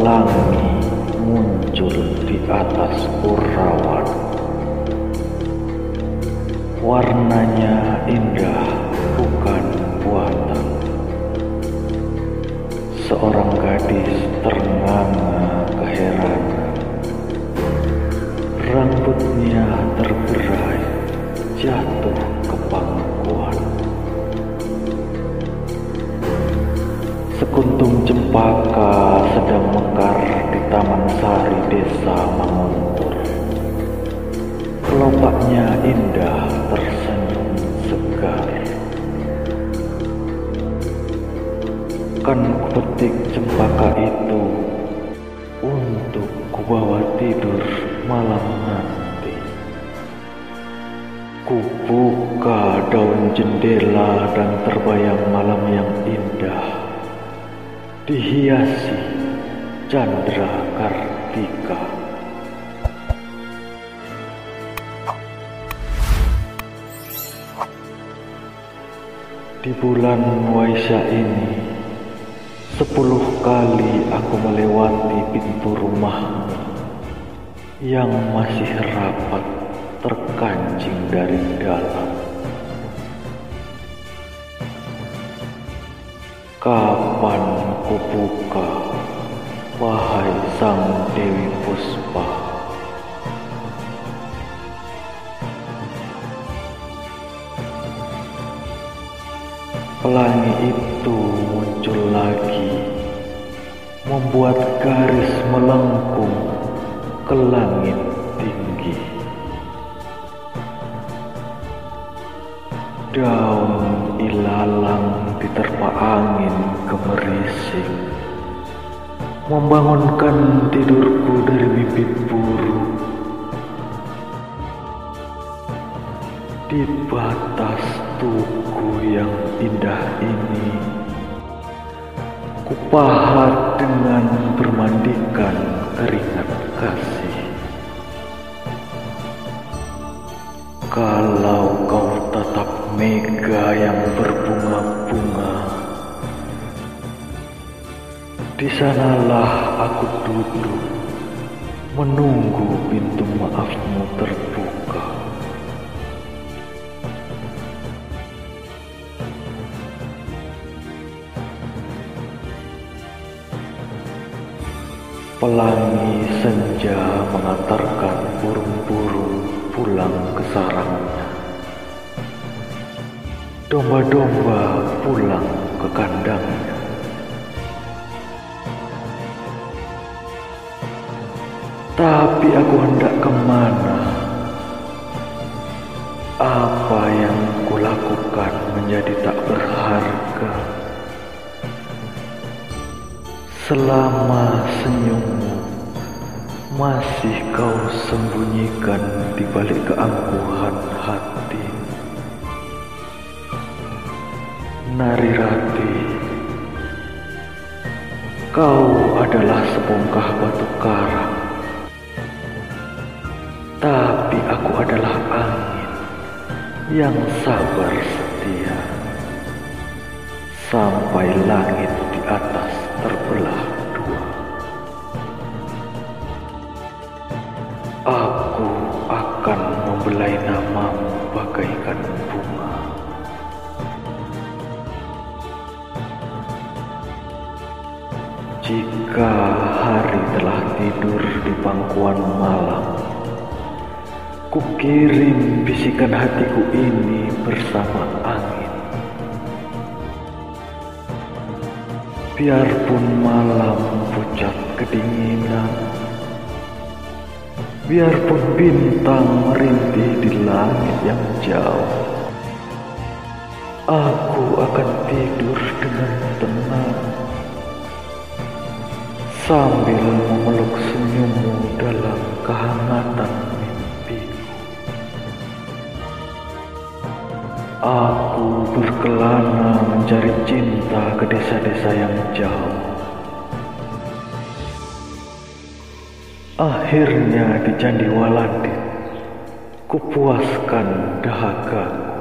pelangi muncul di atas Urawan. Warnanya indah bukan buatan. Seorang gadis ternganga keheranan. Rambutnya terberai jatuh ke pangkuan. Sekuntum cempaka sedang mekar di taman sari desa Manguntur. Kelopaknya indah tersenyum segar. Kan kupetik cempaka itu untuk kubawa tidur malam nanti. Kubuka daun jendela dan terbayang malam yang indah, dihiasi Chandra Kartika. Di bulan Waisyah ini, 10 kali aku melewati pintu rumahmu yang masih rapat terkancing dari dalam. Kapan ku buka, wahai sang Dewi Puspa? Pelangi itu muncul lagi, membuat garis melengkung ke langit tinggi. Daun ilalang diterpa angin gemerisik, membangunkan tidurku dari mimpi buruk. Di batas tugu yang indah ini, kupahat dengan bermandikan keringat kasih. Kalau kau tatap mega yang berbunga-bunga, di sanalah aku duduk menunggu pintu maafmu terbuka. Pelangi senja mengantarkan burung-burung pulang ke sarangnya. Domba-domba pulang ke kandangnya. Tapi aku hendak kemana? Apa yang kulakukan menjadi tak berharga? Selama senyummu masih kau sembunyikan di balik keangkuhan hati. Narirati, kau adalah sebongkah batu karang, tapi aku adalah angin yang sabar setia. Sampai langit di atas terbelah dua, aku akan membelai namamu bagaikan bunga. Jika hari telah tidur di pangkuan malam, kukirim bisikan hatiku ini bersama angin. Biarpun malam pucat kedinginan, biarpun bintang merintih di langit yang jauh, aku akan tidur dengan tenang sambil memeluk senyummu dalam kehangatan mimpiku. Aku berkelana mencari cinta ke desa-desa yang jauh. Akhirnya di Candi Waladit, kupuaskan dahagaku.